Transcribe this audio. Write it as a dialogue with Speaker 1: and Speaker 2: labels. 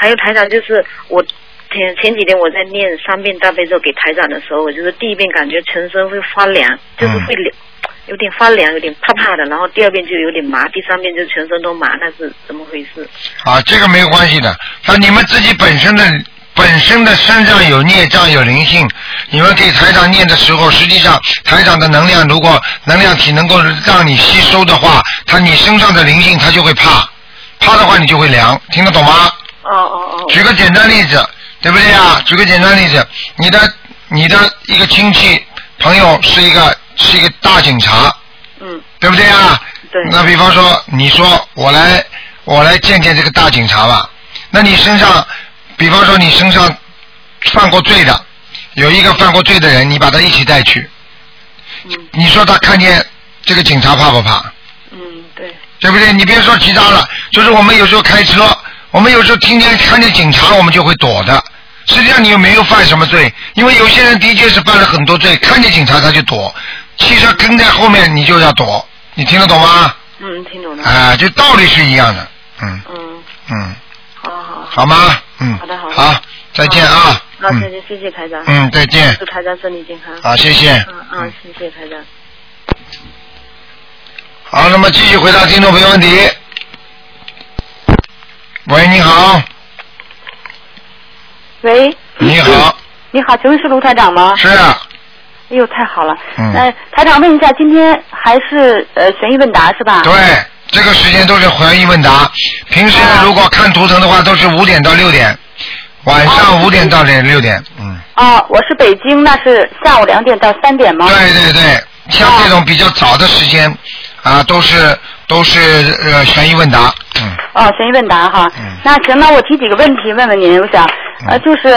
Speaker 1: 还有台长，就是我前几天我在念3遍大悲咒给台长的时候，我就是第一遍感觉全身会发凉，就是会有点发凉，有点怕怕的，然后第2遍就有点麻，第3遍就全身都麻，那是怎么回事？
Speaker 2: 啊，这个没有关系的，像你们自己本身的身上有孽障有灵性，你们给台长念的时候，实际上台长的能量如果能量体能够让你吸收的话，你身上的灵性它就会怕的话你就会凉，听得懂吗？举个简单例子，对不对啊？举个简单例子，你的一个亲戚朋友是一个大警察，对不对啊？对。那比方说你说我来见这个大警察吧，那你身上比方说你身上犯过罪的，有一个犯过罪的人，你把他一起带去，你说他看见这个警察怕不怕？对不对？你别说其他了，就是我们有时候开车，我们有时候看见警察我们就会躲的，实际上你又没有犯什么罪，因为有些人的确是犯了很多罪，看见警察他就躲，汽车跟在后面你就要躲，你听得懂吗？
Speaker 1: 听懂了。
Speaker 2: 就道理是一样的。好吗？好，再见啊。
Speaker 1: 好，谢谢台长。
Speaker 2: 再见。
Speaker 1: 祝台长身体健康。
Speaker 2: 好，谢谢。
Speaker 1: 谢谢台长。
Speaker 2: 好，那么继续回答听众朋友问题。喂，你好。
Speaker 3: 喂。
Speaker 2: 你好。
Speaker 3: 你好，请问是卢台长吗？
Speaker 2: 是啊。
Speaker 3: 哎呦，太好了。台长问一下，今天还是悬疑问答是吧？
Speaker 2: 对，这个时间都是悬疑问答。平时如果看图腾的话，都是5点到6点，晚上5点到6点。
Speaker 3: 我是北京，那是下午2点到3点吗？
Speaker 2: 对对，像这种比较早的时间都是悬疑问答。悬
Speaker 3: 疑问答哈。那行，那我提几个问题问问您，我想就是